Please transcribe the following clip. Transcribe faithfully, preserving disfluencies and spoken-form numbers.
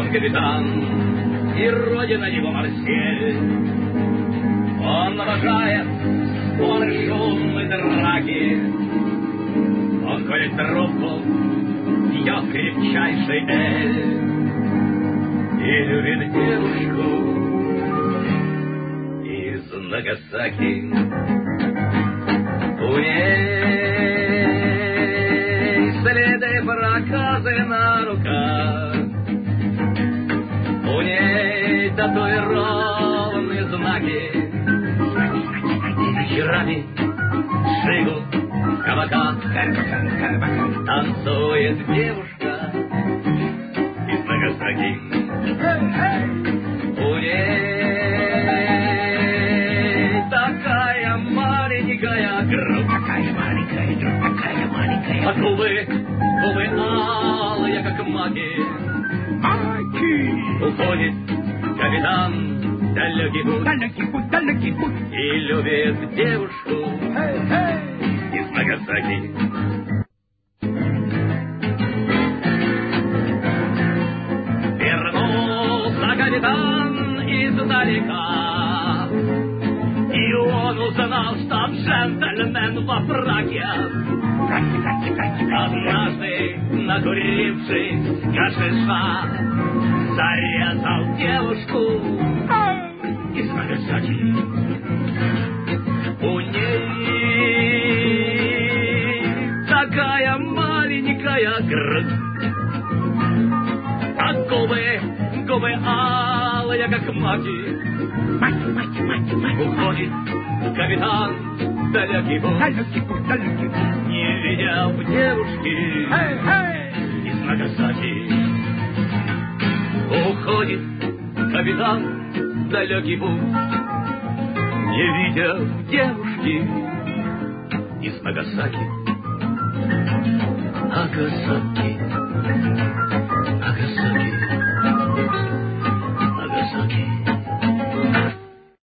он капитан, и родина его Марсель. Он обожает споры, шум и драки. Он колет трубку, пьет крепчайший эль и любит девушку из Нагасаки. У ней следы проказы на руках, у ней татуированные знаки. Вечерами шигу в кабаках танцует девушка из Нагасаки. У ней такая маленькая грудь, такая маленькая грудь, такая маленькая. А губы, губы алые, как маки. Маки. Уходит капитан в далекий путь, далекий путь, далекий путь, и любит девушку hey, hey. из Нагасаки. Вернулся капитан издалека, и он узнал, что джентльмен во фраке. Однажды, накурившись гашиша, зарезал девушку из Нагасаки. У ней такая маленькая грудь, а губы, губы алые, как маки. Маки, маки, маки, маки. Уходит капитан в далекий путь, далекий путь, далекий путь, не видя в девушке hey, hey. из Нагасаки. Уходит капитан в далекий путь, не видя в девушке из Нагасаки. Нагасаки.